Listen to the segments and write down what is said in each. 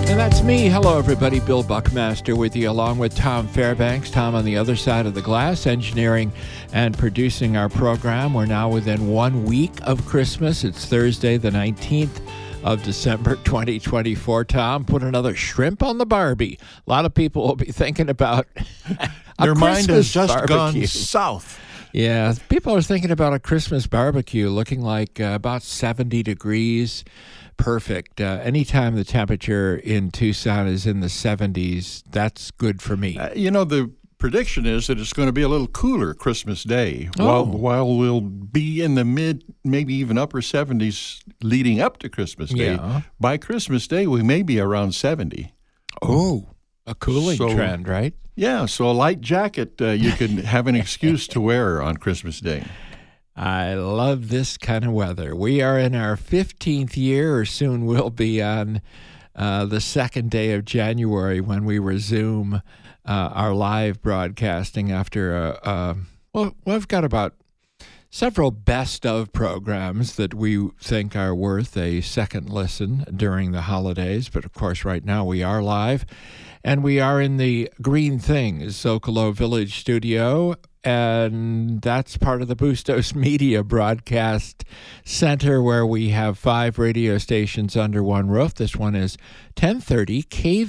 And that's me. Hello, everybody. Bill Buckmaster with you, along with Tom Fairbanks. Tom on the other side of the glass, engineering and producing our program. We're now within 1 week of Christmas. It's Thursday, the 19th of December, 2024. Tom, put another shrimp on the Barbie. A lot of people will be thinking about Their mind has just barbecue. gone south. Yeah, people are thinking about a Christmas barbecue looking like about 70 degrees. Perfect. Anytime the temperature in Tucson is in the 70s, that's good for me. The prediction is that it's going to be a little cooler Christmas Day. Oh. While we'll be in the mid, maybe even upper 70s leading up to Christmas Day. Yeah. By Christmas Day, we may be around 70. Oh, a cooling trend, right? Yeah, so a light jacket you can have an excuse to wear on Christmas Day. I love this kind of weather. We are in our 15th year, or soon we'll be on the second day of January when we resume our live broadcasting after we've got about several best of programs that we think are worth a second listen during the holidays. But of course, right now we are live, and we are in the Green Things Zocalo Village studio. And that's part of the Bustos Media Broadcast Center, where we have 5 radio stations under one roof. This one is 1030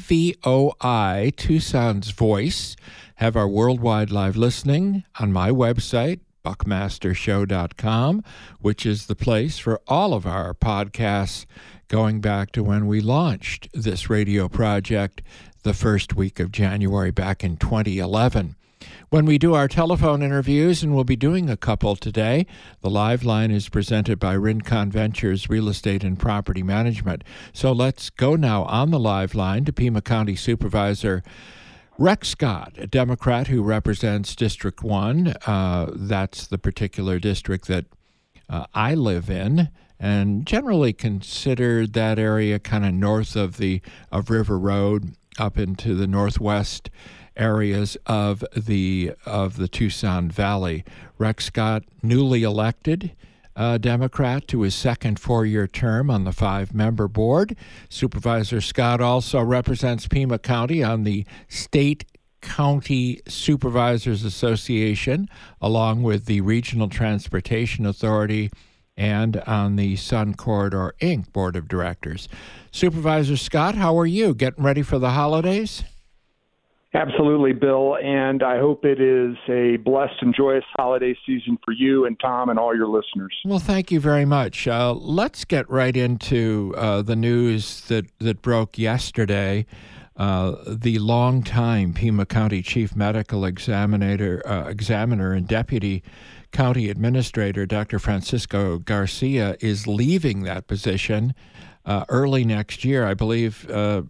KVOI, Tucson's Voice. Have our worldwide live listening on my website, buckmastershow.com, which is the place for all of our podcasts going back to when we launched this radio project the first week of January back in 2011. When we do our telephone interviews, and we'll be doing a couple today, the live line is presented by Rincon Ventures Real Estate and Property Management. So let's go now on the live line to Pima County Supervisor Rex Scott, a Democrat who represents District 1. That's the particular district that I live in, and generally considered that area kind of north of River Road up into the northwest areas of the Tucson Valley. Rex Scott, newly elected Democrat to his second 4-year term on the 5-member board. Supervisor Scott also represents Pima County on the State County Supervisors Association, along with the Regional Transportation Authority, and on the Sun Corridor, Inc. Board of Directors. Supervisor Scott, how are you? Getting ready for the holidays? Absolutely, Bill, and I hope it is a blessed and joyous holiday season for you and Tom and all your listeners. Well, thank you very much. Let's get right into the news that broke yesterday. The longtime Pima County Chief Medical Examiner and Deputy County Administrator, Dr. Francisco Garcia, is leaving that position early next year. I believe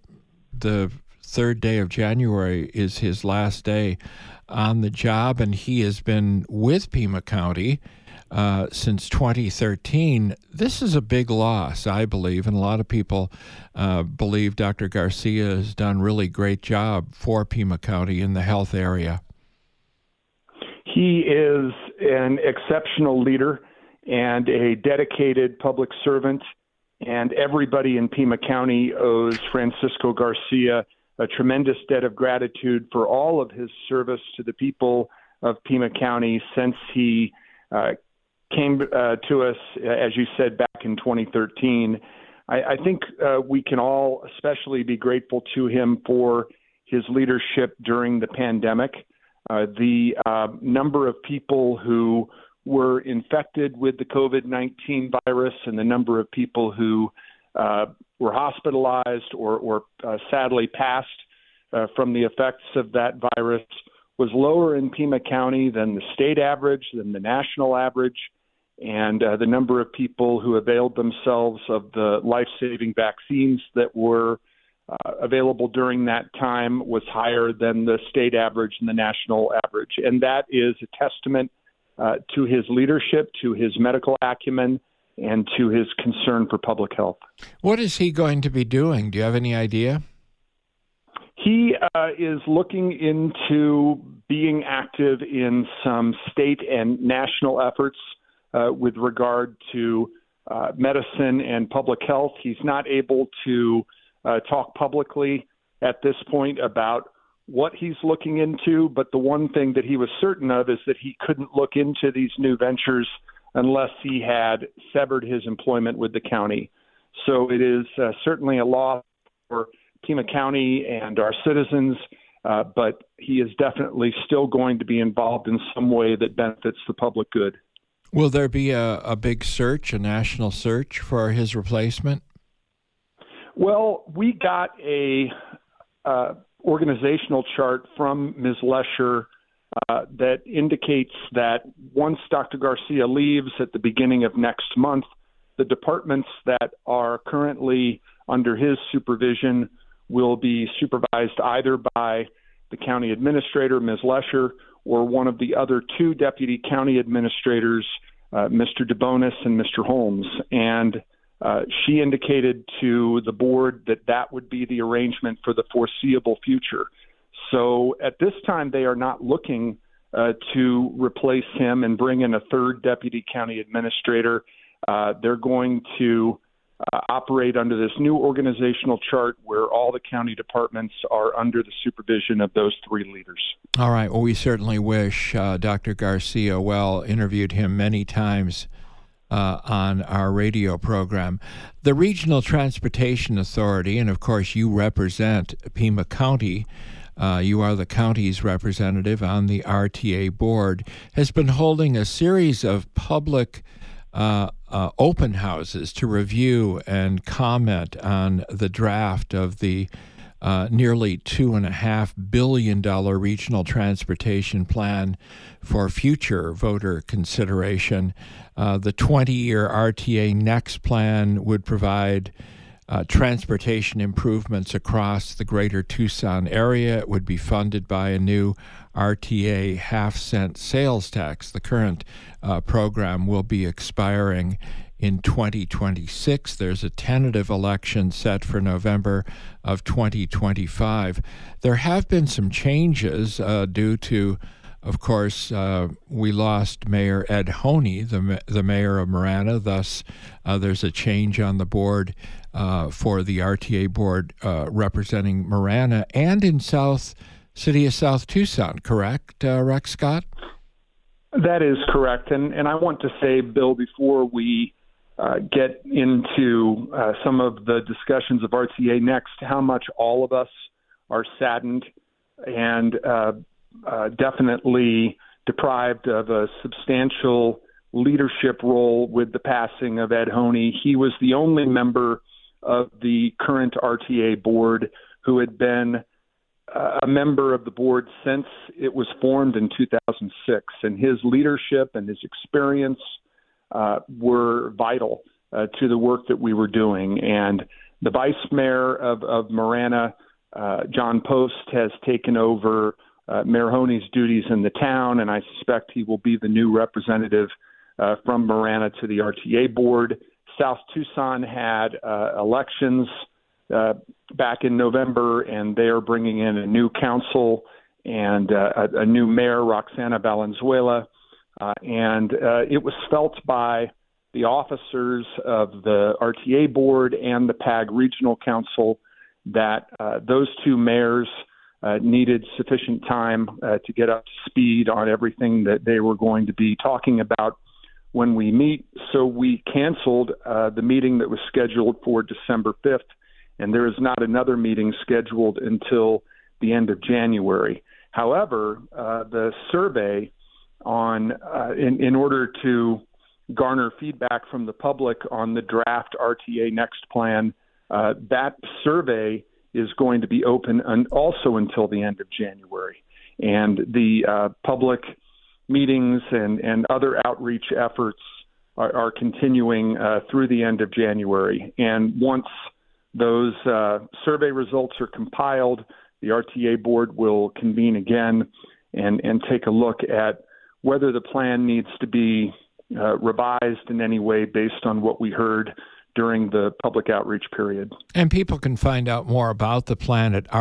the third day of January is his last day on the job, and he has been with Pima County since 2013. This is a big loss, I believe, and a lot of people believe Dr. Garcia has done a really great job for Pima County in the health area. He is an exceptional leader and a dedicated public servant, and everybody in Pima County owes Francisco Garcia a tremendous debt of gratitude for all of his service to the people of Pima County since he came to us, as you said, back in 2013. I think we can all especially be grateful to him for his leadership during the pandemic. The number of people who were infected with the COVID-19 virus and the number of people who were hospitalized or sadly passed from the effects of that virus was lower in Pima County than the state average, than the national average, and the number of people who availed themselves of the life-saving vaccines that were available during that time was higher than the state average and the national average. And that is a testament to his leadership, to his medical acumen, and to his concern for public health. What is he going to be doing? Do you have any idea? He is looking into being active in some state and national efforts with regard to medicine and public health. He's not able to talk publicly at this point about what he's looking into, but the one thing that he was certain of is that he couldn't look into these new ventures unless he had severed his employment with the county. So it is certainly a loss for Pima County and our citizens, but he is definitely still going to be involved in some way that benefits the public good. Will there be a big search, a national search for his replacement? Well, we got a organizational chart from Ms. Lesher that indicates that once Dr. Garcia leaves at the beginning of next month, the departments that are currently under his supervision will be supervised either by the county administrator, Ms. Lesher, or one of the other two deputy county administrators, Mr. DeBonis and Mr. Holmes. And she indicated to the board that that would be the arrangement for the foreseeable future. So at this time, they are not looking to replace him and bring in a third deputy county administrator. They're going to operate under this new organizational chart where all the county departments are under the supervision of those three leaders. All right. Well, we certainly wish Dr. Garcia well. Interviewed him many times on our radio program. The Regional Transportation Authority, and of course you represent Pima County, you are the county's representative on the RTA board, has been holding a series of public open houses to review and comment on the draft of the nearly $2.5 billion regional transportation plan for future voter consideration. The 20-year RTA Next plan would provide transportation improvements across the greater Tucson area. It would be funded by a new RTA half-cent sales tax. The current program will be expiring in 2026. There's a tentative election set for November of 2025. There have been some changes due to, of course, we lost Mayor Ed Honey, the mayor of Marana. Thus, there's a change on the board for the RTA board representing Marana and in City of South Tucson, correct, Rex Scott? That is correct. And I want to say, Bill, before we get into some of the discussions of RTA Next, how much all of us are saddened and definitely deprived of a substantial leadership role with the passing of Ed Honey. He was the only member of the current RTA board who had been a member of the board since it was formed in 2006, and his leadership and his experience were vital to the work that we were doing. And the vice mayor of Marana, John Post, has taken over Mayor Honey's duties in the town, and I suspect he will be the new representative from Marana to the RTA board. South Tucson had elections back in November, and they are bringing in a new council and a new mayor, Roxana Valenzuela. And it was felt by the officers of the RTA board and the PAG Regional Council that those two mayors needed sufficient time to get up to speed on everything that they were going to be talking about when we meet. So we canceled the meeting that was scheduled for December 5th, and there is not another meeting scheduled until the end of January. However, the survey on in order to garner feedback from the public on the draft RTA Next plan, that survey is going to be open also until the end of January. And the public meetings and other outreach efforts are continuing through the end of January. And once those survey results are compiled, the RTA board will convene again and take a look at whether the plan needs to be revised in any way based on what we heard during the public outreach period. And people can find out more about the plan at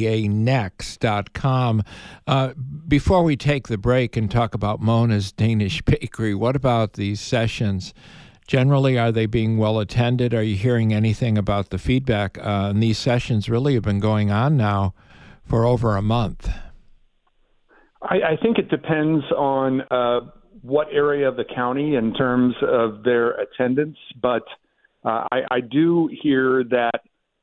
rtanext.com. Before we take the break and talk about Mona's Danish Bakery, what about these sessions Generally, are they being well attended? Are you hearing anything about the feedback? And these sessions really have been going on now for over a month. I think it depends on what area of the county in terms of their attendance, but I do hear that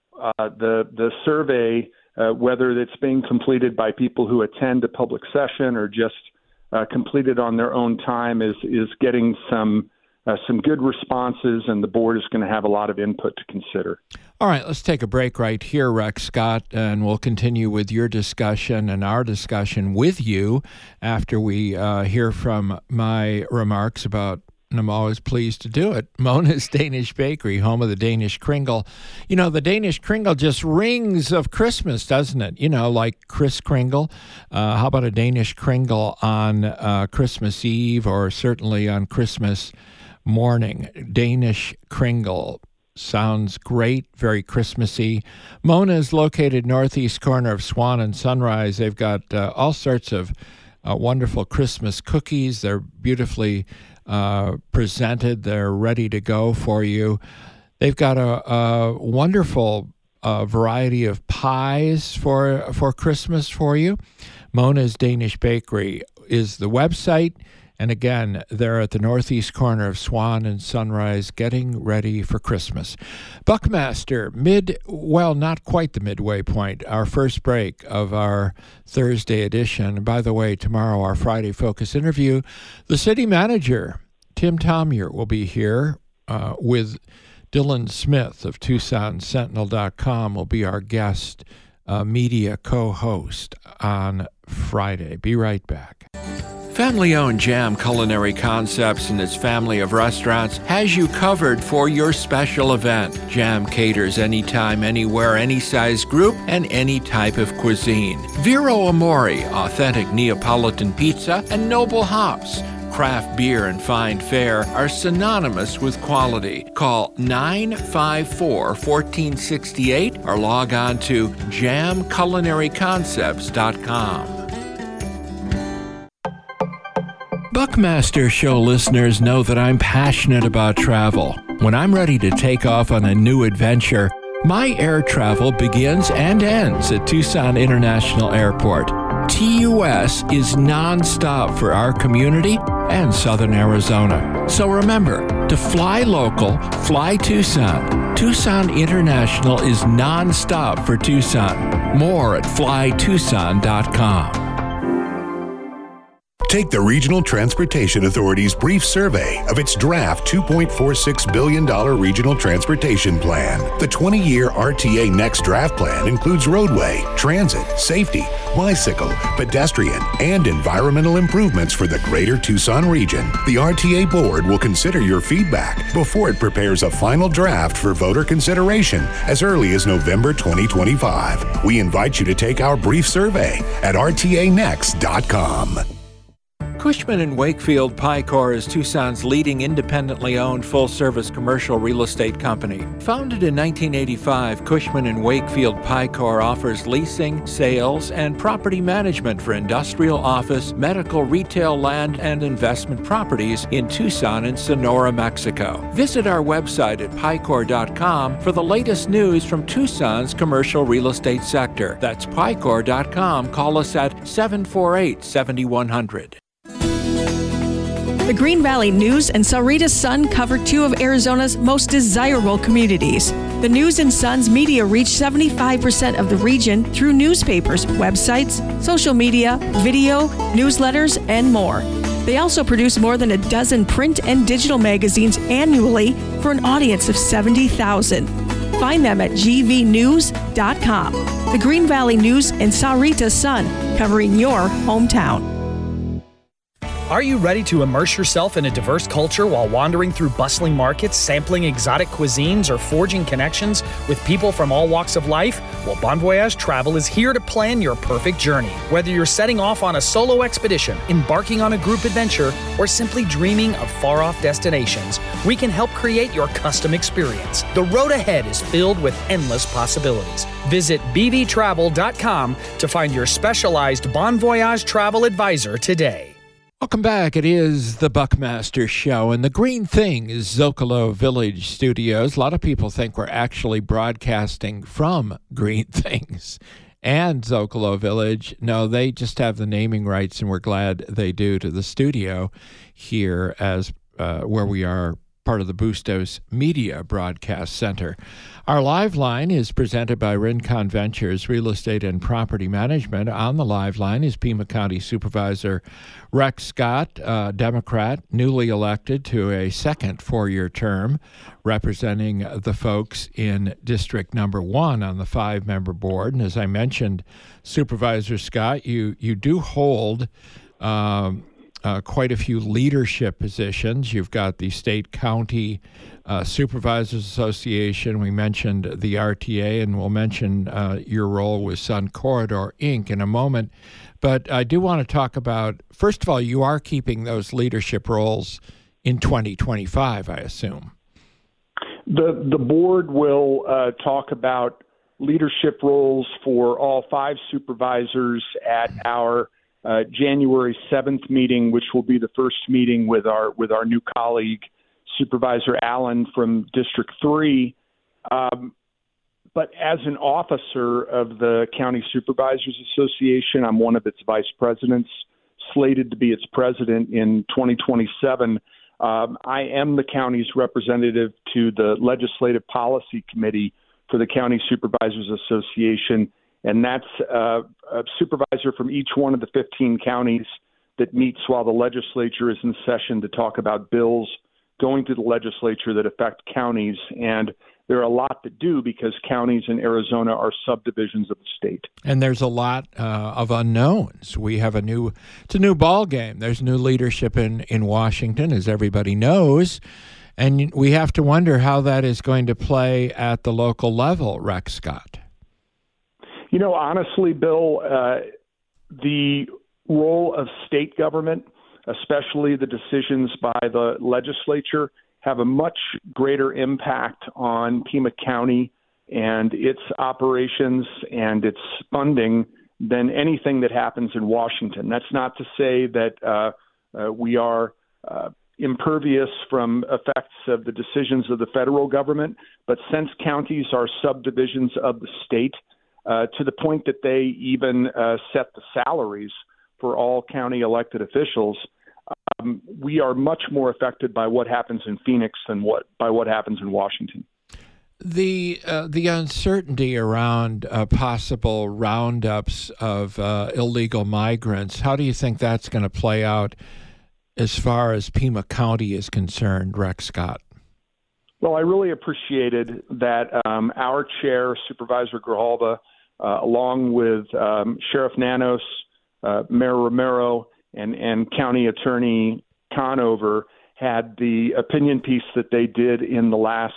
the survey, whether it's being completed by people who attend a public session or just completed on their own time, is getting some good responses, and the board is going to have a lot of input to consider. All right, let's take a break right here, Rex Scott, and we'll continue with your discussion and our discussion with you after we hear from my remarks about, and I'm always pleased to do it, Mona's Danish Bakery, home of the Danish Kringle. You know, the Danish Kringle just rings of Christmas, doesn't it? You know, like Kris Kringle. How about a Danish Kringle on Christmas Eve, or certainly on Christmas morning? Danish Kringle sounds great, very Christmassy. Mona is located northeast corner of Swan and Sunrise. They've got all sorts of wonderful Christmas cookies. They're beautifully presented. They're ready to go for you. They've got a wonderful variety of pies for Christmas for you. Mona's Danish Bakery is the website. And again, they're at the northeast corner of Swan and Sunrise, getting ready for Christmas. Buckmaster, not quite the midway point, our first break of our Thursday edition. By the way, tomorrow, our Friday Focus interview, the city manager, Tim Tomyer, will be here with Dylan Smith of TucsonSentinel.com will be our guest media co-host on Friday. Be right back. Family-owned Jam Culinary Concepts and its family of restaurants has you covered for your special event. Jam caters anytime, anywhere, any size group, and any type of cuisine. Vero Amore, authentic Neapolitan pizza, and Noble Hops. Craft beer and fine fare are synonymous with quality. Call 954-1468 or log on to jamculinaryconcepts.com. Buckmaster Show listeners know that I'm passionate about travel. When I'm ready to take off on a new adventure, my air travel begins and ends at Tucson International Airport. TUS is nonstop for our community and Southern Arizona. So remember, to fly local, fly Tucson. Tucson International is nonstop for Tucson. More at flytucson.com. Take the Regional Transportation Authority's brief survey of its draft $2.46 billion Regional Transportation Plan. The 20-year RTA Next Draft Plan includes roadway, transit, safety, bicycle, pedestrian, and environmental improvements for the greater Tucson region. The RTA Board will consider your feedback before it prepares a final draft for voter consideration as early as November 2025. We invite you to take our brief survey at rtanext.com. Cushman & Wakefield Picor is Tucson's leading independently owned full-service commercial real estate company. Founded in 1985, Cushman & Wakefield Picor offers leasing, sales, and property management for industrial, office, medical, retail, land, and investment properties in Tucson and Sonora, Mexico. Visit our website at picor.com for the latest news from Tucson's commercial real estate sector. That's picor.com. Call us at 748-7100. The Green Valley News and Sahuarita Sun cover two of Arizona's most desirable communities. The News and Sun's media reach 75% of the region through newspapers, websites, social media, video, newsletters, and more. They also produce more than a dozen print and digital magazines annually for an audience of 70,000. Find them at gvnews.com. The Green Valley News and Sahuarita Sun, covering your hometown. Are you ready to immerse yourself in a diverse culture while wandering through bustling markets, sampling exotic cuisines, or forging connections with people from all walks of life? Well, Bon Voyage Travel is here to plan your perfect journey. Whether you're setting off on a solo expedition, embarking on a group adventure, or simply dreaming of far-off destinations, we can help create your custom experience. The road ahead is filled with endless possibilities. Visit bvtravel.com to find your specialized Bon Voyage travel advisor today. Welcome back. It is the Buckmaster Show and the Green Thing is Zocalo Village Studios. A lot of people think we're actually broadcasting from Green Things and Zocalo Village. No, they just have the naming rights, and we're glad they do, to the studio here as where we are part of the Bustos Media Broadcast Center. Our live line is presented by Rincon Ventures Real Estate and Property Management. On the live line is Pima County Supervisor Rex Scott, Democrat, newly elected to a second four-year term, representing the folks in District Number 1 on the 5-member board. And as I mentioned, Supervisor Scott, you do hold quite a few leadership positions. You've got the State County Supervisors Association. We mentioned the RTA, and we'll mention your role with Sun Corridor, Inc. in a moment. But I do want to talk about, first of all, you are keeping those leadership roles in 2025, I assume. The board will talk about leadership roles for all 5 supervisors at our January 7th meeting, which will be the first meeting with our new colleague, Supervisor Allen from District 3. But as an officer of the County Supervisors Association, I'm one of its vice presidents, slated to be its president in 2027. I am the county's representative to the Legislative Policy Committee for the County Supervisors Association, and that's a supervisor from each one of the 15 counties that meets while the legislature is in session to talk about bills going to the legislature that affect counties. And there are a lot that do, because counties in Arizona are subdivisions of the state. And there's a lot of unknowns. We have it's a new ball game. There's new leadership in Washington, as everybody knows. And we have to wonder how that is going to play at the local level, Rex Scott. You know, honestly, Bill, the role of state government, especially the decisions by the legislature, have a much greater impact on Pima County and its operations and its funding than anything that happens in Washington. That's not to say that we are impervious from effects of the decisions of the federal government, but since counties are subdivisions of the state, to the point that they even set the salaries for all county elected officials, we are much more affected by what happens in Phoenix than by what happens in Washington. The uncertainty around possible roundups of illegal migrants, how do you think that's going to play out as far as Pima County is concerned, Rex Scott? Well, I really appreciated that our chair, Supervisor Grijalva, along with Sheriff Nanos, Mayor Romero, and County Attorney Conover, had the opinion piece that they did in the last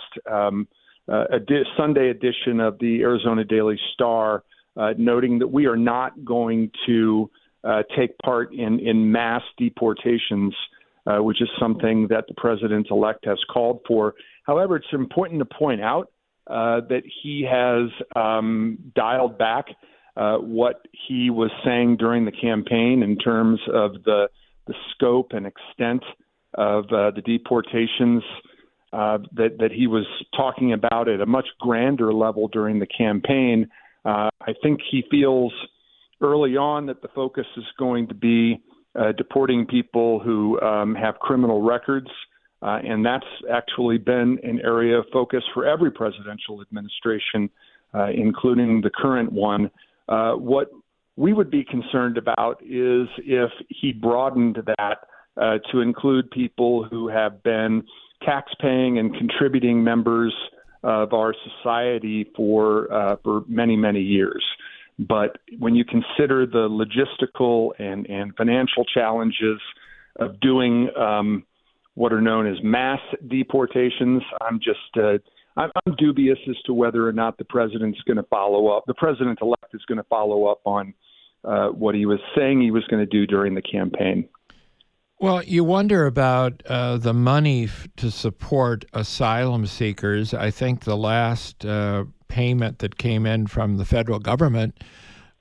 Sunday edition of the Arizona Daily Star, noting that we are not going to take part in mass deportations, which is something that the president-elect has called for. However, it's important to point out that he has dialed back what he was saying during the campaign in terms of the scope and extent of the deportations that he was talking about at a much grander level during the campaign. I think he feels early on that the focus is going to be deporting people who have criminal records, and that's actually been an area of focus for every presidential administration, including the current one. What we would be concerned about is if he broadened that to include people who have been tax-paying and contributing members of our society for many, many years. But when you consider the logistical and financial challenges of doing what are known as mass deportations, I'm dubious as to whether or not the president's going to follow up. The president-elect is going to follow up on what he was saying he was going to do during the campaign. Well, you wonder about the money to support asylum seekers. I think the last payment that came in from the federal government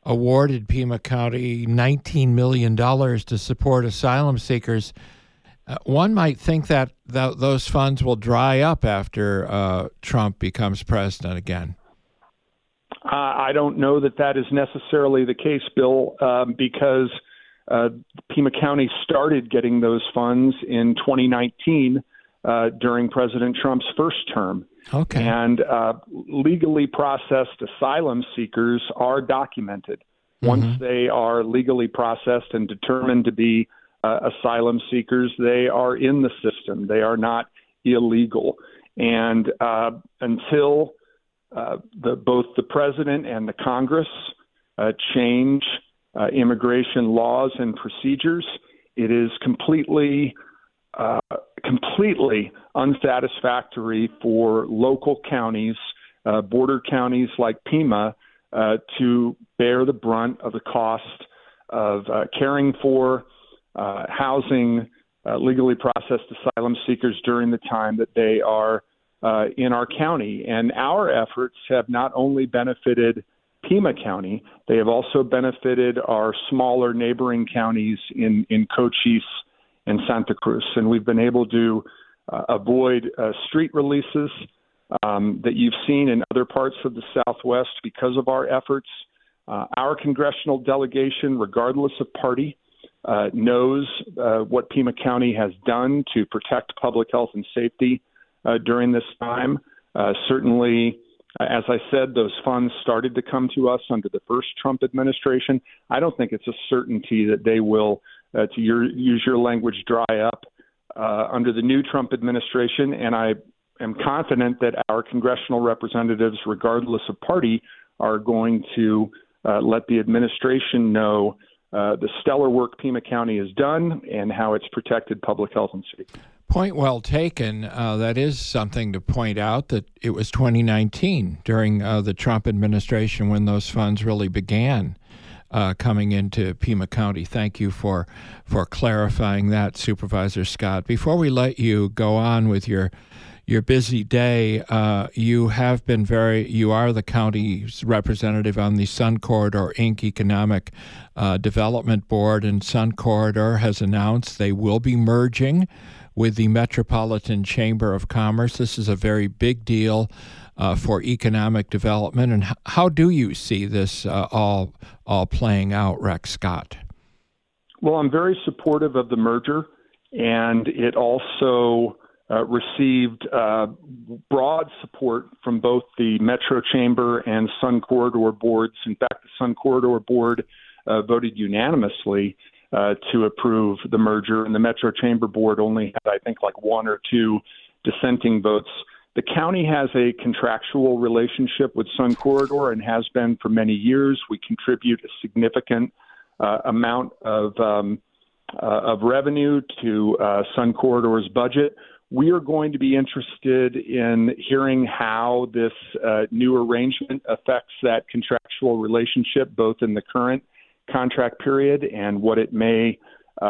awarded Pima County $19 million to support asylum seekers. One might think that those funds will dry up after Trump becomes president again. I don't know that is necessarily the case, Bill, because Pima County started getting those funds in 2019 during President Trump's first term. Okay. And legally processed asylum seekers are documented. Once they are legally processed and determined to be asylum seekers, they are in the system. They are not illegal. And until both the president and the Congress change immigration laws and procedures, it is completely unsatisfactory for local counties, border counties like Pima, to bear the brunt of the cost of caring for, housing legally processed asylum seekers during the time that they are in our county. And our efforts have not only benefited Pima County, they have also benefited our smaller neighboring counties in Cochise and Santa Cruz. And we've been able to avoid street releases that you've seen in other parts of the Southwest because of our efforts. Our congressional delegation, regardless of party, knows what Pima County has done to protect public health and safety during this time. Certainly, as I said, those funds started to come to us under the first Trump administration. I don't think it's a certainty that they will, use your language, dry up under the new Trump administration. And I am confident that our congressional representatives, regardless of party, are going to let the administration know the stellar work Pima County has done and how it's protected public health and safety. Point well taken. That is something to point out, that it was 2019 during the Trump administration when those funds really began coming into Pima County. Thank you for clarifying that, Supervisor Scott. Before we let you go on with your busy day, you are the county's representative on the Sun Corridor Inc. Economic Development Board, and Sun Corridor has announced they will be merging with the Metropolitan Chamber of Commerce. This is a very big deal for economic development. And how do you see this all playing out, Rex Scott? Well, I'm very supportive of the merger, and it also received broad support from both the Metro Chamber and Sun Corridor boards. In fact, the Sun Corridor board voted unanimously to approve the merger, and the Metro Chamber board only had, I think, like one or two dissenting votes. The county has a contractual relationship with Sun Corridor and has been for many years. We contribute a significant amount of revenue to Sun Corridor's budget. We are going to be interested in hearing how this new arrangement affects that contractual relationship, both in the current contract period and what it may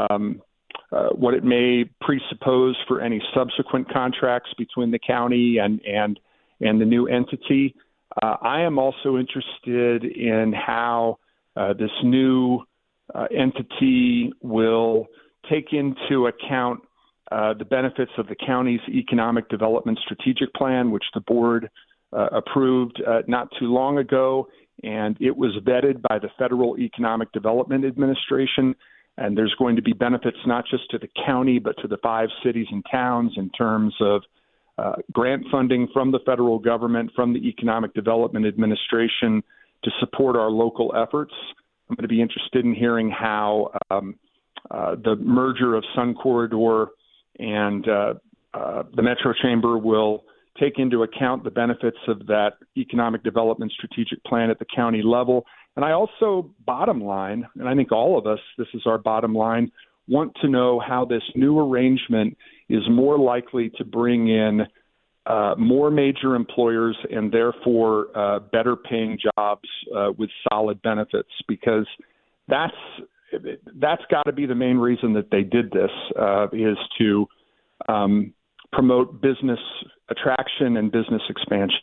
presuppose for any subsequent contracts between the county and the new entity. I am also interested in how this new entity will take into account the benefits of the county's economic development strategic plan, which the board approved not too long ago, and it was vetted by the Federal Economic Development Administration. And there's going to be benefits not just to the county, but to the 5 cities and towns in terms of grant funding from the federal government, from the Economic Development Administration to support our local efforts. I'm going to be interested in hearing how the merger of Sun Corridor and the Metro Chamber will take into account the benefits of that economic development strategic plan at the county level. And I also, bottom line, and I think all of us, this is our bottom line, want to know how this new arrangement is more likely to bring in more major employers and therefore better paying jobs with solid benefits, because that's got to be the main reason that they did this, is to promote business attraction and business expansion.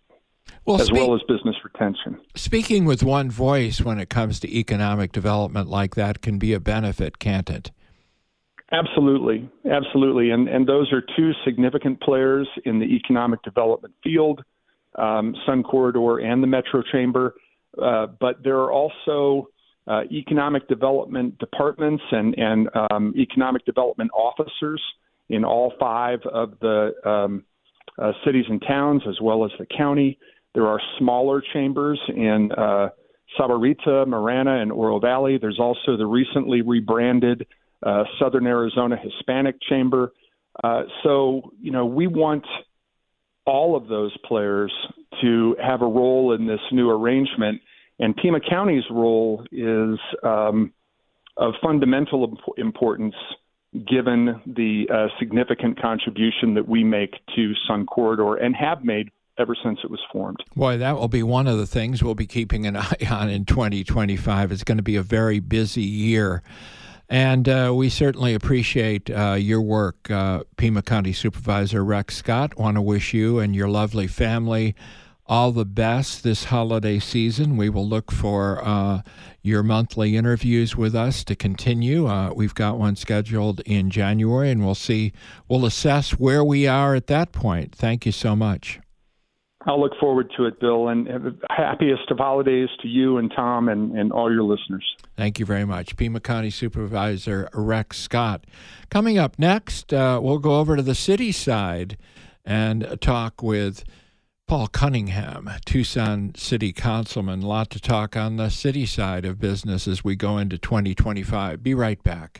as well as business retention. Speaking with one voice when it comes to economic development like that can be a benefit, can't it? Absolutely. And those are two significant players in the economic development field, Sun Corridor and the Metro Chamber. But there are also economic development departments and economic development officers in all 5 of the cities and towns, as well as the county. There are smaller chambers in Sahuarita, Marana, and Oro Valley. There's also the recently rebranded Southern Arizona Hispanic Chamber. So, we want all of those players to have a role in this new arrangement. And Pima County's role is of fundamental importance given the significant contribution that we make to Sun Corridor and have made ever since it was formed. Boy, that will be one of the things we'll be keeping an eye on in 2025. It's going to be a very busy year. And we certainly appreciate your work, Pima County Supervisor Rex Scott. Want to wish you and your lovely family all the best this holiday season. We will look for your monthly interviews with us to continue. We've got one scheduled in January, and we'll assess where we are at that point. Thank you so much. I'll look forward to it, Bill, and happiest of holidays to you and Tom and all your listeners. Thank you very much. Pima County Supervisor Rex Scott. Coming up next, we'll go over to the city side and talk with Paul Cunningham, Tucson City Councilman. A lot to talk on the city side of business as we go into 2025. Be right back.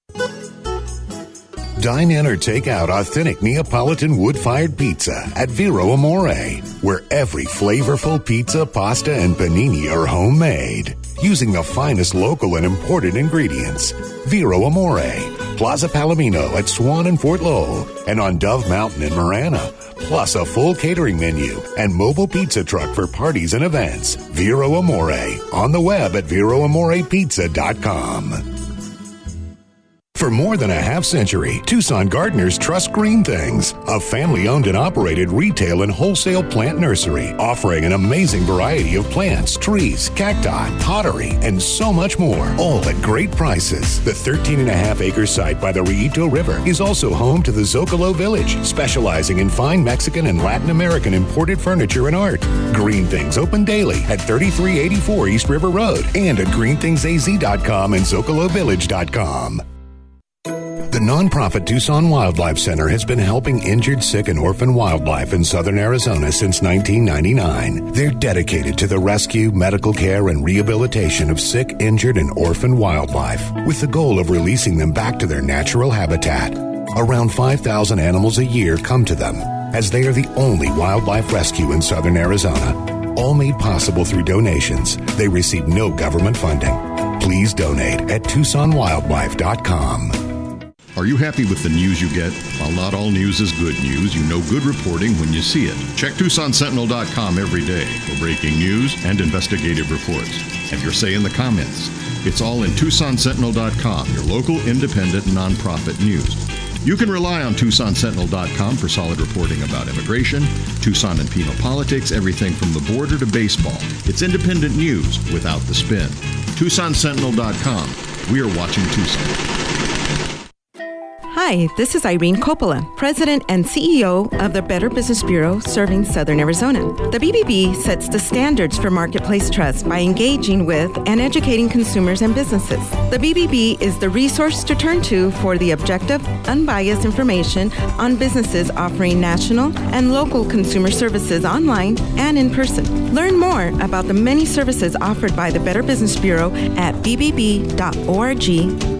Dine in or take out authentic Neapolitan wood-fired pizza at Vero Amore, where every flavorful pizza, pasta, and panini are homemade, using the finest local and imported ingredients. Vero Amore, Plaza Palomino at Swan and Fort Lowell, and on Dove Mountain in Marana, plus a full catering menu and mobile pizza truck for parties and events. Vero Amore, on the web at VeroAmorePizza.com. For more than a half century, Tucson gardeners trust Green Things, a family-owned and operated retail and wholesale plant nursery, offering an amazing variety of plants, trees, cacti, pottery, and so much more, all at great prices. The 13.5-acre site by the Rillito River is also home to the Zocalo Village, specializing in fine Mexican and Latin American imported furniture and art. Green Things open daily at 3384 East River Road and at greenthingsaz.com and ZocaloVillage.com. The nonprofit Tucson Wildlife Center has been helping injured, sick, and orphan wildlife in southern Arizona since 1999. They're dedicated to the rescue, medical care, and rehabilitation of sick, injured, and orphan wildlife, with the goal of releasing them back to their natural habitat. Around 5,000 animals a year come to them, as they are the only wildlife rescue in southern Arizona. All made possible through donations. They receive no government funding. Please donate at TucsonWildlife.com. Are you happy with the news you get? While not all news is good news, you know good reporting when you see it. Check TucsonSentinel.com every day for breaking news and investigative reports. Have your say in the comments. It's all in TucsonSentinel.com, your local independent nonprofit news. You can rely on TucsonSentinel.com for solid reporting about immigration, Tucson and Pima politics, everything from the border to baseball. It's independent news without the spin. TucsonSentinel.com. We are watching Tucson. Hi, this is Irene Coppola, President and CEO of the Better Business Bureau serving Southern Arizona. The BBB sets the standards for marketplace trust by engaging with and educating consumers and businesses. The BBB is the resource to turn to for the objective, unbiased information on businesses offering national and local consumer services online and in person. Learn more about the many services offered by the Better Business Bureau at bbb.org.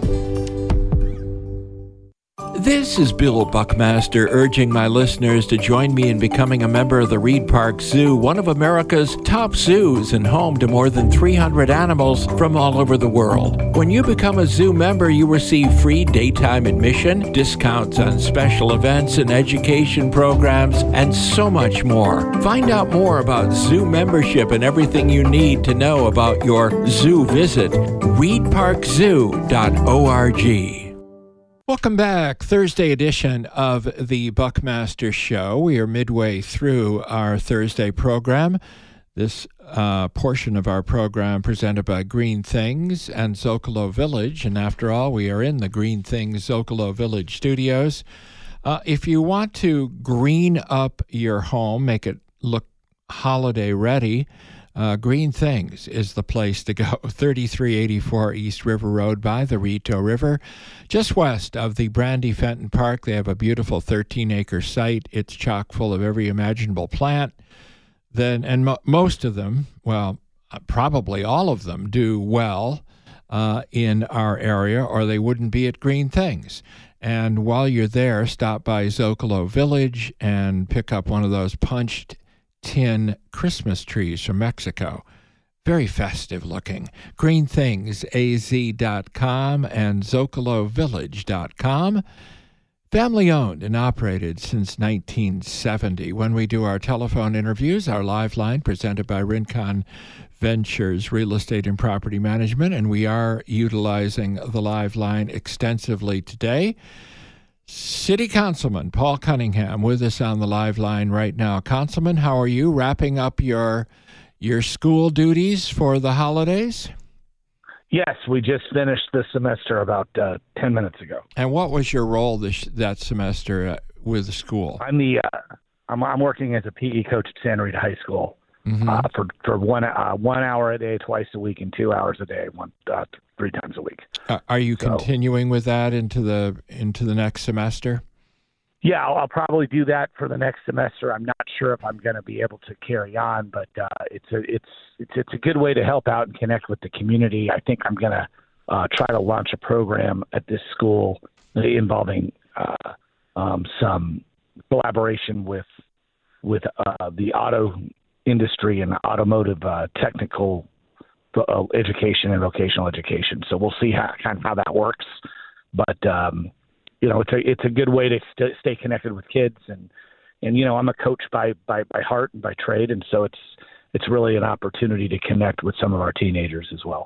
This is Bill Buckmaster urging my listeners to join me in becoming a member of the Reed Park Zoo, one of America's top zoos and home to more than 300 animals from all over the world. When you become a zoo member, you receive free daytime admission, discounts on special events and education programs, and so much more. Find out more about zoo membership and everything you need to know about your zoo visit. ReedParkZoo.org. Welcome back. Thursday edition of the Buckmaster Show. We are midway through our Thursday program. This portion of our program presented by Green Things and Zocalo Village. And after all, we are in the Green Things Zocalo Village studios. If you want to green up your home, make it look holiday ready, Green Things is the place to go. 3384 East River Road by the Rito River, just west of the Brandy Fenton Park. They have a beautiful 13-acre site. It's chock full of every imaginable plant. Most of them, well, probably all of them, do well in our area, or they wouldn't be at Green Things. And while you're there, stop by Zocalo Village and pick up one of those punched tin Christmas trees from Mexico. Very festive looking. GreenThingsAZ.com and ZocaloVillage.com. Family owned and operated since 1970. When we do our telephone interviews, our live line presented by Rincon Ventures Real Estate and Property Management, and we are utilizing the live line extensively today. City Councilman Paul Cunningham with us on the live line right now. Councilman, how are you? Wrapping up your school duties for the holidays? Yes, we just finished the semester about 10 minutes ago. And what was your role that semester with the school? I'm working as a PE coach at Santa Rita High School for 1 hour a day, twice a week, and 2 hours a day, 3 times a week. Are you continuing with that into the next semester? Yeah, I'll probably do that for the next semester. I'm not sure if I'm going to be able to carry on, but it's a good way to help out and connect with the community. I think I'm going to try to launch a program at this school involving some collaboration with the auto industry and automotive technical education and vocational education. So we'll see how that works. But it's a good way to stay connected with kids, and I'm a coach by heart and by trade, and so it's really an opportunity to connect with some of our teenagers as well.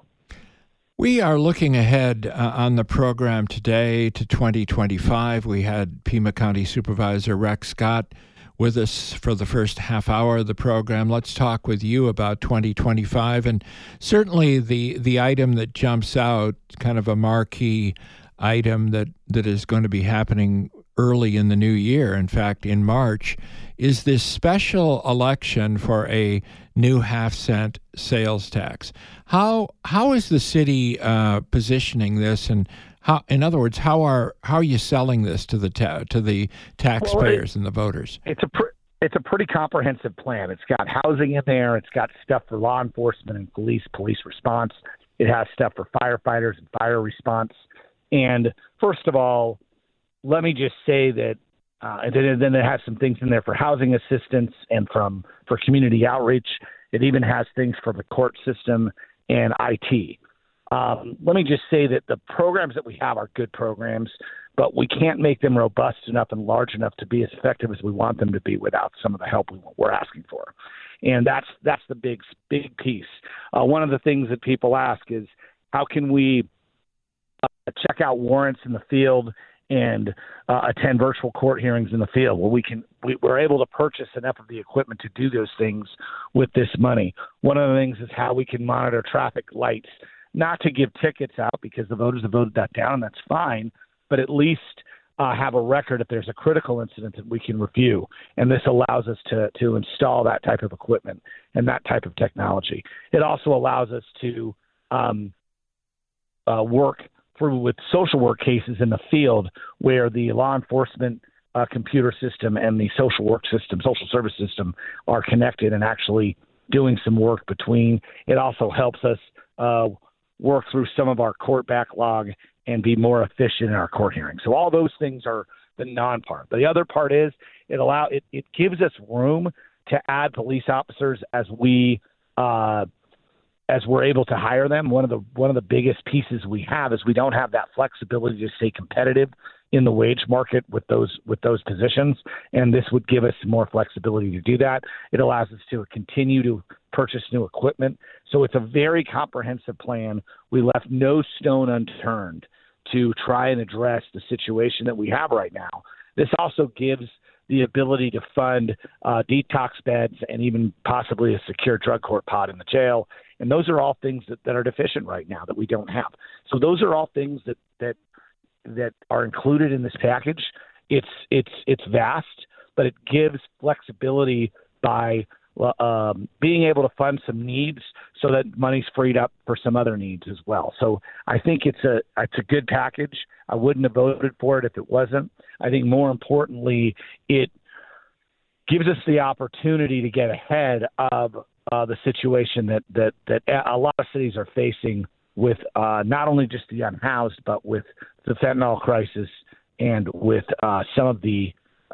We are looking ahead on the program today to 2025. We had Pima County Supervisor Rex Scott with us for the first half hour of the program. Let's talk with you about 2025, and certainly the item that jumps out, kind of a marquee item that is going to be happening early in the new year, in fact in March, is this special election for a new half-cent sales tax. How is the city positioning this, and how, in other words, how are you selling this to the taxpayers and the voters? It's a pretty comprehensive plan. It's got housing in there. It's got stuff for law enforcement and police response. It has stuff for firefighters and fire response. And first of all, let me just say that, and then it has some things in there for housing assistance and for community outreach. It even has things for the court system and IT. Let me just say that the programs that we have are good programs, but we can't make them robust enough and large enough to be as effective as we want them to be without some of the help we're asking for. And that's the big piece. One of the things that people ask is, how can we check out warrants in the field and attend virtual court hearings in the field? Well, we're able to purchase enough of the equipment to do those things with this money. One of the things is how we can monitor traffic lights, not to give tickets out because the voters have voted that down, and that's fine, but at least have a record if there's a critical incident that we can review. And this allows us to install that type of equipment and that type of technology. It also allows us to work through with social work cases in the field where the law enforcement computer system and the social service system are connected and actually doing some work between. It also helps us work through some of our court backlog and be more efficient in our court hearings. So all those things are the non-part. But the other part is it gives us room to add police officers as we're able to hire them. One of the biggest pieces we have is we don't have that flexibility to stay competitive in the wage market with those positions, and this would give us more flexibility to do that. It allows us to continue to purchase new equipment. So it's a very comprehensive plan. We left no stone unturned to try and address the situation that we have right now. This also gives the ability to fund detox beds and even possibly a secure drug court pod in the jail. And those are all things that are deficient right now that we don't have. So those are all things that are included in this package. It's vast, but it gives flexibility by being able to fund some needs so that money's freed up for some other needs as well. So I think it's a good package. I wouldn't have voted for it if it wasn't. I think more importantly, it gives us the opportunity to get ahead of the situation that a lot of cities are facing with not only just the unhoused, but with the fentanyl crisis and with some of the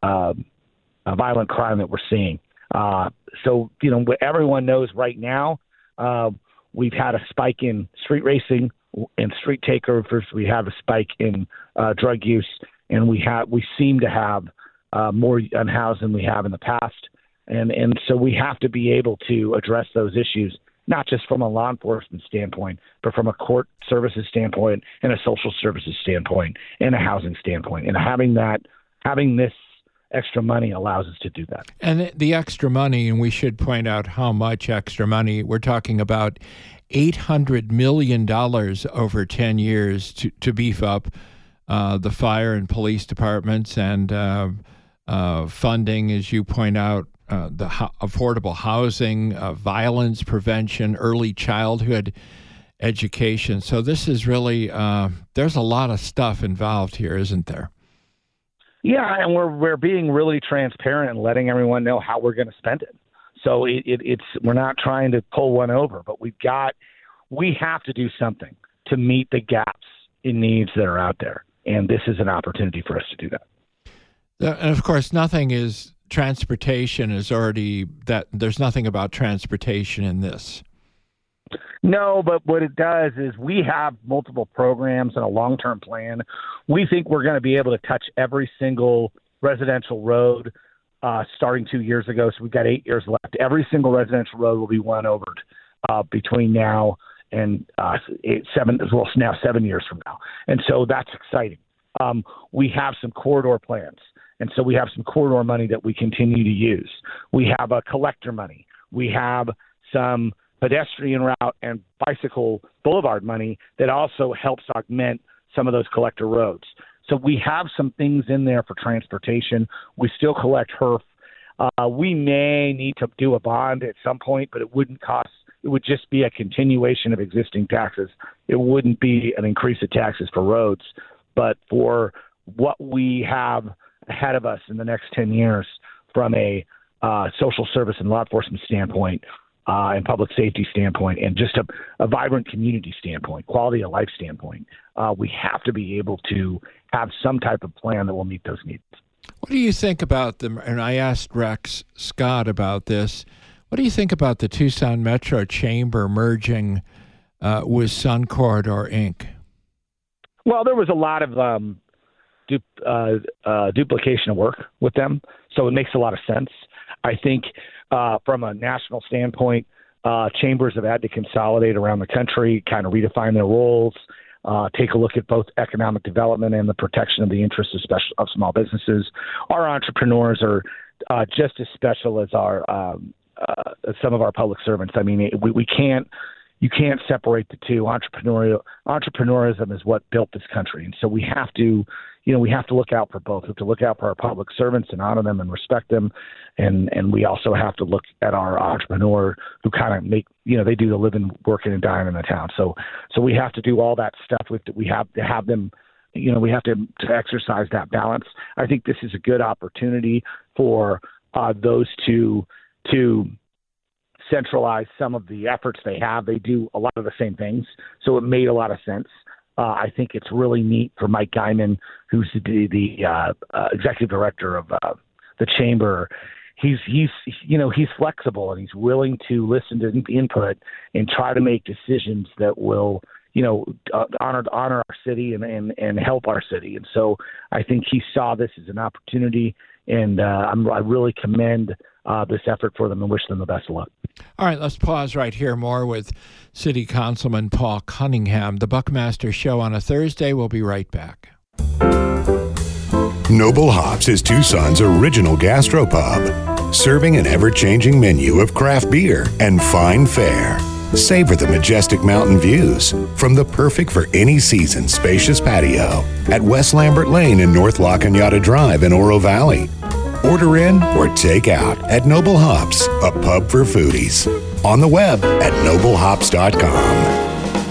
violent crime that we're seeing. So, everyone knows right now we've had a spike in street racing and street takeovers. We have a spike in drug use, and we seem to have more unhoused than we have in the past. And so we have to be able to address those issues, not just from a law enforcement standpoint, but from a court services standpoint and a social services standpoint and a housing standpoint. And having this extra money allows us to do that. And the extra money, and we should point out how much extra money, we're talking about $800 million over 10 years to beef up the fire and police departments and funding, as you point out, the affordable housing, violence prevention, early childhood education. So this is really, there's a lot of stuff involved here, isn't there? Yeah, and we're being really transparent and letting everyone know how we're going to spend it. So it's we're not trying to pull one over, but we have to do something to meet the gaps in needs that are out there, and this is an opportunity for us to do that. And of course, transportation is already that. There's nothing about transportation in this. No, but what it does is we have multiple programs and a long-term plan. We think we're going to be able to touch every single residential road starting 2 years ago. So we've got 8 years left. Every single residential road will be won over between now and 7 years from now. And so that's exciting. We have some corridor plans. And so we have some corridor money that we continue to use. We have a collector money. We have some pedestrian route and bicycle boulevard money that also helps augment some of those collector roads. So we have some things in there for transportation. We still collect HERF. We may need to do a bond at some point, but it wouldn't cost. It would just be a continuation of existing taxes. It wouldn't be an increase of taxes for roads. But for what we have ahead of us in the next 10 years from a social service and law enforcement standpoint, and public safety standpoint, and just a vibrant community standpoint, quality of life standpoint, we have to be able to have some type of plan that will meet those needs. What do you think about them? And I asked Rex Scott about this. What do you think about the Tucson Metro Chamber merging with Sun Corridor, Inc.? Well, there was a lot of duplication of work with them, so it makes a lot of sense. I think from a national standpoint, chambers have had to consolidate around the country, kind of redefine their roles, take a look at both economic development and the protection of the interests of small businesses. Our entrepreneurs are just as special as some of our public servants. I mean, you can't separate the two. Entrepreneurism is what built this country, and so we have to look out for both. We have to look out for our public servants and honor them and respect them, and we also have to look at our entrepreneur who kind of they do the living, working, and dying in the town. So we have to do all that stuff. We have to have them. We have to exercise that balance. I think this is a good opportunity for those to centralize some of the efforts they have. They do a lot of the same things, so it made a lot of sense. I think it's really neat for Mike Guyman, who's the executive director of the chamber. He's flexible, and he's willing to listen to input and try to make decisions that will honor our city and help our city. And so I think he saw this as an opportunity, and I really commend this effort for them and wish them the best of luck. All right, let's pause right here. More with City Councilman Paul Cunningham. The Buckmaster Show on a Thursday. We'll be right back. Noble Hops is Tucson's original gastropub, serving an ever-changing menu of craft beer and fine fare. Savor the majestic mountain views from the perfect for any season spacious patio at West Lambert Lane and North La Cañada Drive in Oro Valley. Order in or take out at Noble Hops, a pub for foodies. On the web at noblehops.com.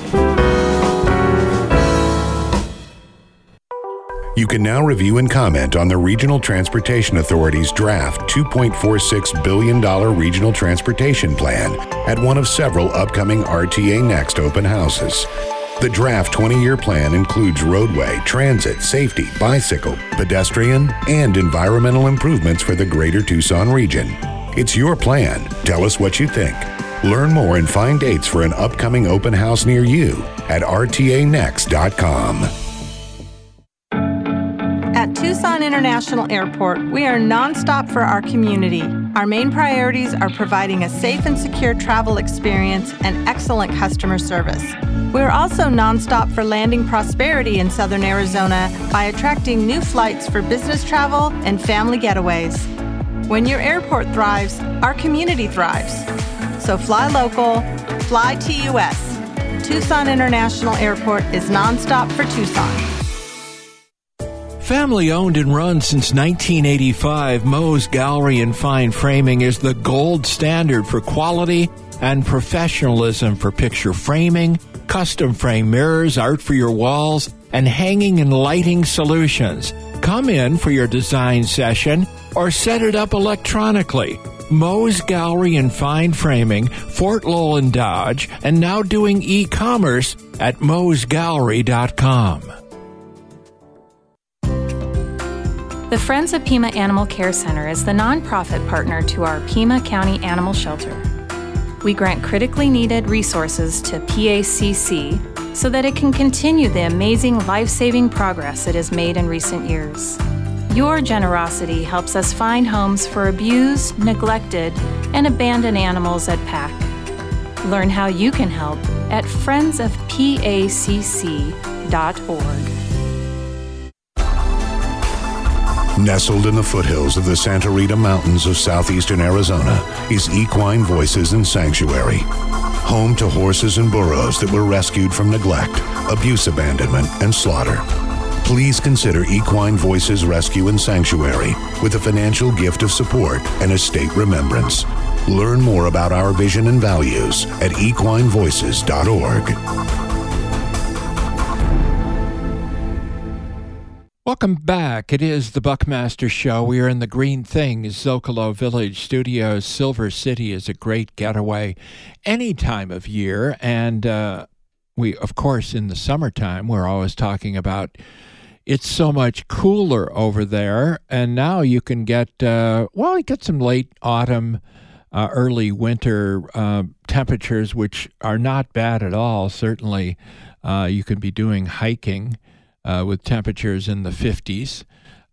You can now review and comment on the Regional Transportation Authority's draft $2.46 billion Regional Transportation Plan at one of several upcoming RTA Next open houses. The draft 20-year plan includes roadway, transit, safety, bicycle, pedestrian, and environmental improvements for the greater Tucson region. It's your plan. Tell us what you think. Learn more and find dates for an upcoming open house near you at rtanext.com. At Tucson International Airport, we are nonstop for our community. Our main priorities are providing a safe and secure travel experience and excellent customer service. We are also nonstop for landing prosperity in Southern Arizona by attracting new flights for business travel and family getaways. When your airport thrives, our community thrives. So fly local, fly TUS. Tucson International Airport is nonstop for Tucson. Family owned and run since 1985, Moe's Gallery and Fine Framing is the gold standard for quality and professionalism for picture framing, custom frame mirrors, art for your walls, and hanging and lighting solutions. Come in for your design session or set it up electronically. Moe's Gallery and Fine Framing, Fort Lowell and Dodge, and now doing e-commerce at moesgallery.com. The Friends of Pima Animal Care Center is the nonprofit partner to our Pima County Animal Shelter. We grant critically needed resources to PACC so that it can continue the amazing life-saving progress it has made in recent years. Your generosity helps us find homes for abused, neglected, and abandoned animals at PAC. Learn how you can help at friendsofpacc.org. Nestled in the foothills of the Santa Rita Mountains of southeastern Arizona is Equine Voices and Sanctuary, home to horses and burros that were rescued from neglect, abuse, abandonment, and slaughter. Please consider Equine Voices Rescue and Sanctuary with a financial gift of support and a state remembrance. Learn more about our vision and values at equinevoices.org. Welcome back. It is the Buckmaster Show. We are in the Green Things Zocalo Village Studios. Silver City is a great getaway any time of year. And we, of course, in the summertime, we're always talking about it's so much cooler over there. And now you can get, you get some late autumn, early winter temperatures, which are not bad at all. Certainly, you can be doing hiking with temperatures in the 50s,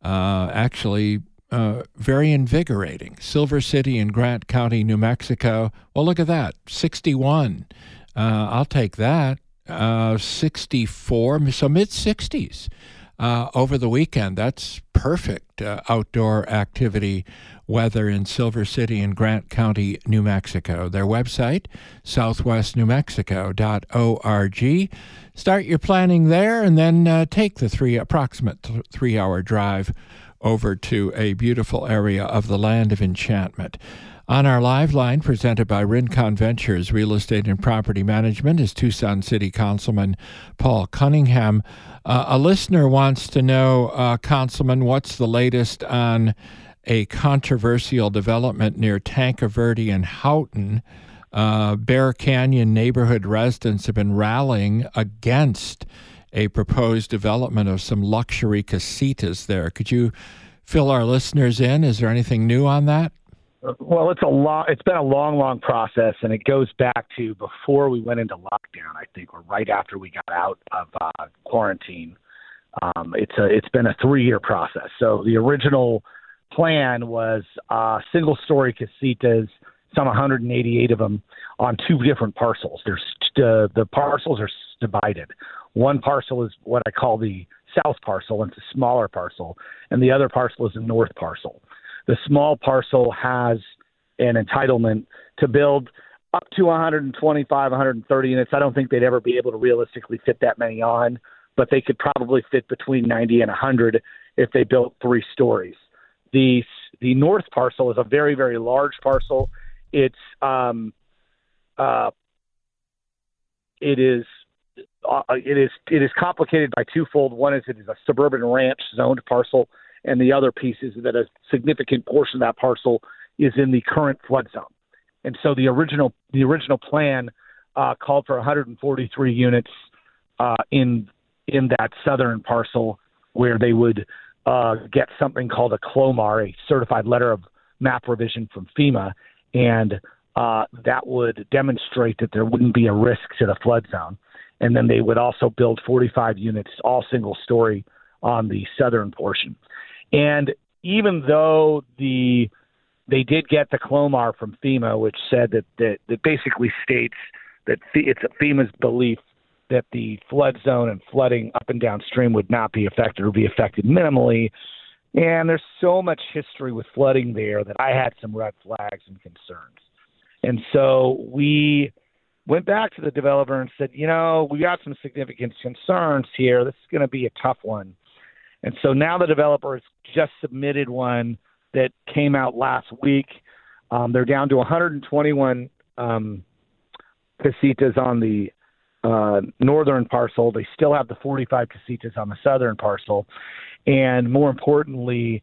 very invigorating. Silver City in Grant County, New Mexico. Well, look at that, 61. I'll take that. 64, so mid-60s over the weekend. That's perfect outdoor activity weather in Silver City in Grant County, New Mexico. Their website, southwestnewmexico.org. Start your planning there and then take the approximate 3-hour drive over to a beautiful area of the Land of Enchantment. On our live line, presented by Rincon Ventures Real Estate and Property Management, is Tucson City Councilman Paul Cunningham. A listener wants to know, Councilman, what's the latest on a controversial development near Tanque Verde and Houghton? Bear Canyon neighborhood residents have been rallying against a proposed development of some luxury casitas there. Could you fill our listeners in? Is there anything new on that? Well, it's been a long process, and it goes back to before we went into lockdown, I think, or right after we got out of quarantine. It's been a 3-year process. So the original plan was single-story casitas, some 188 of them, on two different parcels. There's the parcels are divided. One parcel is what I call the south parcel, and it's a smaller parcel, and the other parcel is the north parcel. The small parcel has an entitlement to build up to 125, 130 units. I don't think they'd ever be able to realistically fit that many on, but they could probably fit between 90 and 100 if they built 3 stories. The north parcel is a very, very large parcel. It is complicated by twofold. One is it is a suburban ranch zoned parcel, and the other piece is that a significant portion of that parcel is in the current flood zone. And so the original plan called for 143 units in that southern parcel, where they would get something called a CLOMAR, a certified letter of map revision from FEMA, and that would demonstrate that there wouldn't be a risk to the flood zone. And then they would also build 45 units, all single story, on the southern portion. And even though they did get the CLOMAR from FEMA, which said that basically states that it's FEMA's belief that the flood zone and flooding up and downstream would not be affected or be affected minimally. And there's so much history with flooding there that I had some red flags and concerns. And so we went back to the developer and said, we got some significant concerns here. This is going to be a tough one. And so now the developer has just submitted one that came out last week. They're down to 121 casitas on the northern parcel. They still have the 45 casitas on the southern parcel. And more importantly,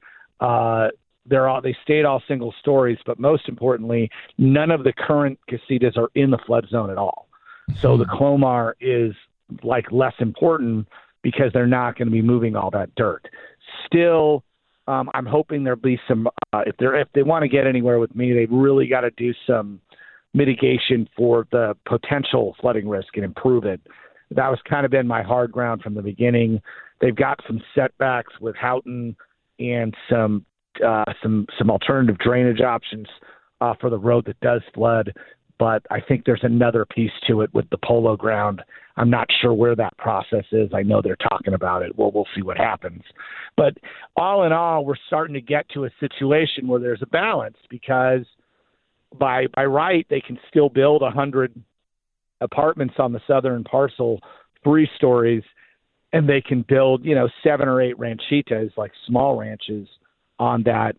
they stayed all single stories, but most importantly, none of the current casitas are in the flood zone at all. So the CLOMAR is less important because they're not going to be moving all that dirt. Still, I'm hoping there'll be some, if they want to get anywhere with me, they've really got to do some mitigation for the potential flooding risk and improve it. That was kind of been my hard ground from the beginning. They've got some setbacks with Houghton and some alternative drainage options for the road that does flood, but I think there's another piece to it with the Polo Ground. I'm not sure where that process is. I know they're talking about it. Well, we'll see what happens. But all in all, we're starting to get to a situation where there's a balance, because by right, they can still build 100 apartments on the southern parcel, 3 stories, and they can build, 7 or 8 ranchitas, like small ranches, on that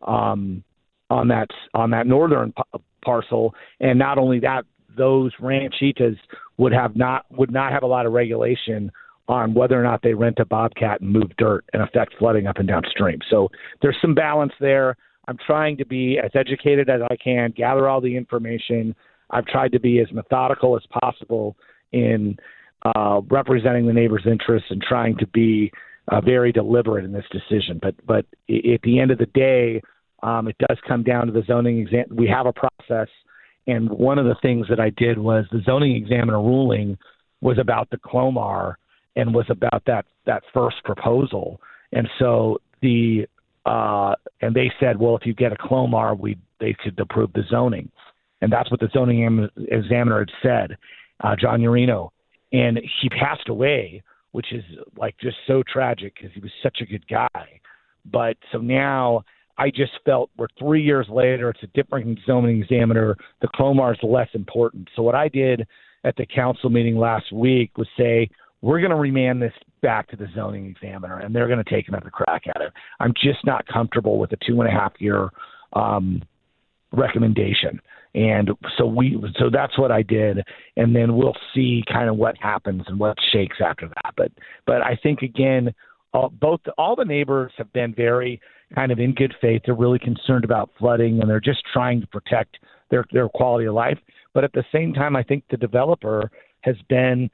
northern parcel. And not only that, those ranchitas would not have a lot of regulation on whether or not they rent a bobcat and move dirt and affect flooding up and downstream. So there's some balance there. I'm trying to be as educated as I can, gather all the information. I've tried to be as methodical as possible in representing the neighbor's interests and trying to be very deliberate in this decision. But at the end of the day, it does come down to the zoning exam. We have a process, and one of the things that I did was the zoning examiner ruling was about the CLOMAR and was about that first proposal. And so and they said, well, if you get a CLOMAR, they could approve the zoning. And that's what the zoning examiner had said, John Urino. And he passed away, which is just so tragic because he was such a good guy. But so now I just felt we're 3 years later, it's a different zoning examiner. The CLOMAR is less important. So what I did at the council meeting last week was say, we're going to remand this back to the zoning examiner, and they're going to take another crack at it. I'm just not comfortable with a 2.5-year recommendation. And so that's what I did. And then we'll see kind of what happens and what shakes after that. But I think, again, all the neighbors have been very kind of in good faith. They're really concerned about flooding, and they're just trying to protect their quality of life. But at the same time, I think the developer has been,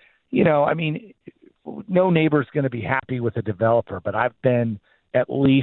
no neighbor's going to be happy with a developer, but I'm at least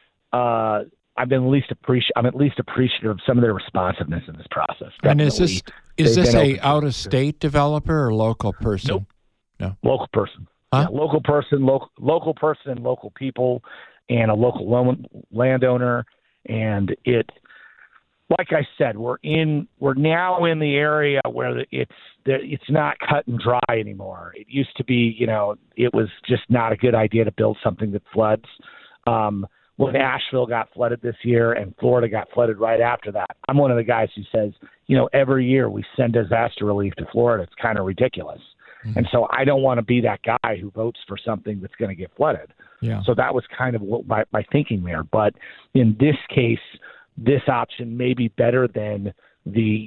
appreciative of some of their responsiveness in this process. Definitely. And is this a out-of-state developer or local person? Nope. No. Local person. Huh? Yeah, local person, local people. and a local landowner. And like I said, we're now in the area where it's not cut and dry anymore. It used to be, it was just not a good idea to build something that floods. When Asheville got flooded this year and Florida got flooded right after that, I'm one of the guys who says, every year we send disaster relief to Florida. It's kind of ridiculous. Mm-hmm. And so I don't want to be that guy who votes for something that's going to get flooded. Yeah. So that was kind of what my thinking there. But in this case, this option may be better than the,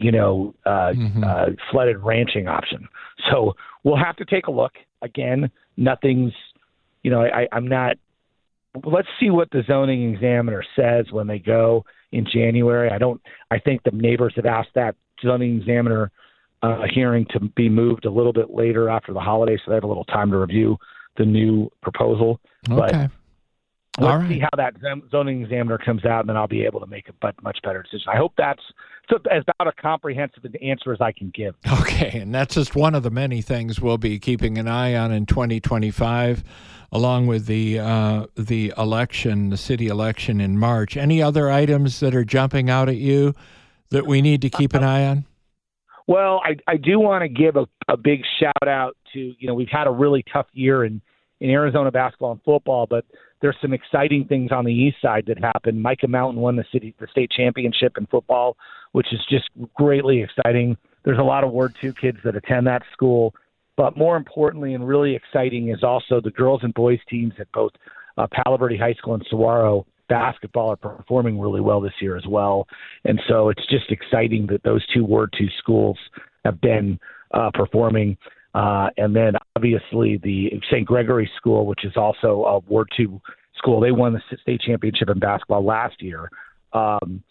flooded ranching option. So we'll have to take a look. Again, nothing's, I'm not. Let's see what the zoning examiner says when they go in January. I think the neighbors have asked that zoning examiner hearing to be moved a little bit later after the holidays, so they have a little time to review the new proposal. Okay. But let's see how that zoning examiner comes out, and then I'll be able to make a much better decision. I hope that's about a comprehensive answer as I can give. Okay, and that's just one of the many things we'll be keeping an eye on in 2025, along with the election, the city election in March. Any other items that are jumping out at you that we need to keep an eye on? Well, I do want to give a big shout out to, we've had a really tough year in Arizona basketball and football, but there's some exciting things on the east side that happened. Micah Mountain won the state championship in football, which is just greatly exciting. There's a lot of Ward 2 kids that attend that school. But more importantly and really exciting is also the girls and boys teams at both Palo Verde High School and Saguaro basketball are performing really well this year as well. And so it's just exciting that those two Ward 2 schools have been performing. And then obviously the St. Gregory School, which is also a Ward 2 school, they won the state championship in basketball last year. And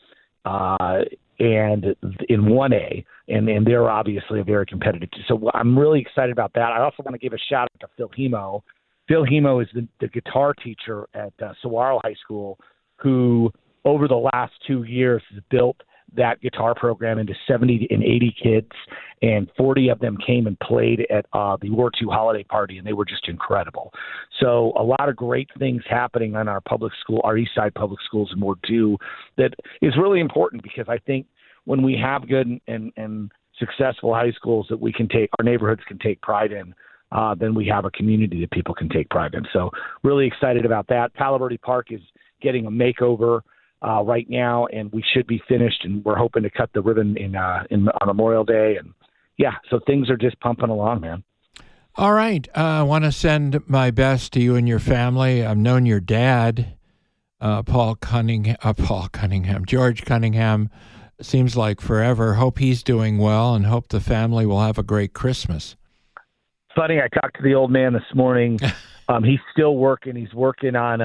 in 1A, and they're obviously a very competitive team. So I'm really excited about that. I also want to give a shout out to Phil Hemo. Phil Hemo is the guitar teacher at Saguaro High School, who over the last 2 years has built that guitar program into 70 and 80 kids, and 40 of them came and played at the Ward 2 holiday party, and they were just incredible. So a lot of great things happening on our east side public schools in Ward 2 that is really important, because I think when we have good and successful high schools that our neighborhoods can take pride in, then we have a community that people can take pride in. So really excited about that. Palo Verde Park is getting a makeover right now, and we should be finished, and we're hoping to cut the ribbon on Memorial Day. And yeah, so things are just pumping along, man. All right. I want to send my best to you and your family. I've known your dad, George Cunningham, seems like forever. Hope he's doing well, and hope the family will have a great Christmas. Funny, I talked to the old man this morning. He's still working. He's working on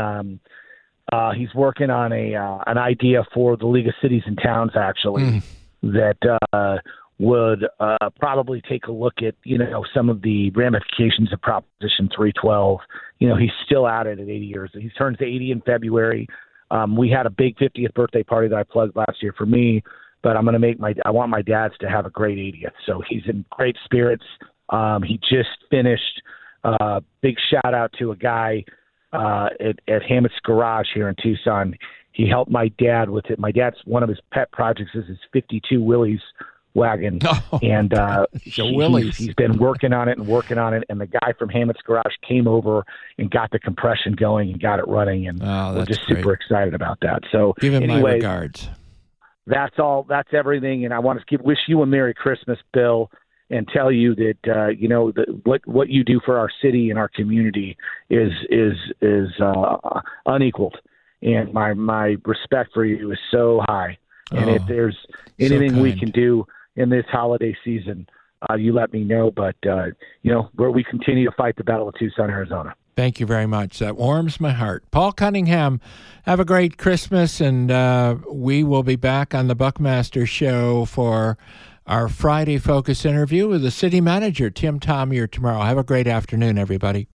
an idea for the League of Cities and Towns, actually, that would probably take a look at, some of the ramifications of Proposition 312. He's still at it at 80 years. He turns 80 in February. We had a big 50th birthday party that I plugged last year for me, but I want my dad's to have a great 80th. So he's in great spirits. He just finished. Big shout out to a guy at Hammett's Garage here in Tucson. He helped my dad with it. My dad's, one of his pet projects is his 52 Willys wagon. And he's been working on it. And the guy from Hammett's Garage came over and got the compression going and got it running. And we're just super excited about that. So give him my regards. That's all. That's everything. And I want to wish you a Merry Christmas, Bill, and tell you that what you do for our city and our community is unequaled, and my respect for you is so high. And if there's anything we can do in this holiday season, you let me know. But where we continue to fight the battle of Tucson, Arizona. Thank you very much. That warms my heart. Paul Cunningham, have a great Christmas, and we will be back on the Buckmaster Show for our Friday Focus interview with the city manager, Tim Tomyer, tomorrow. Have a great afternoon, everybody.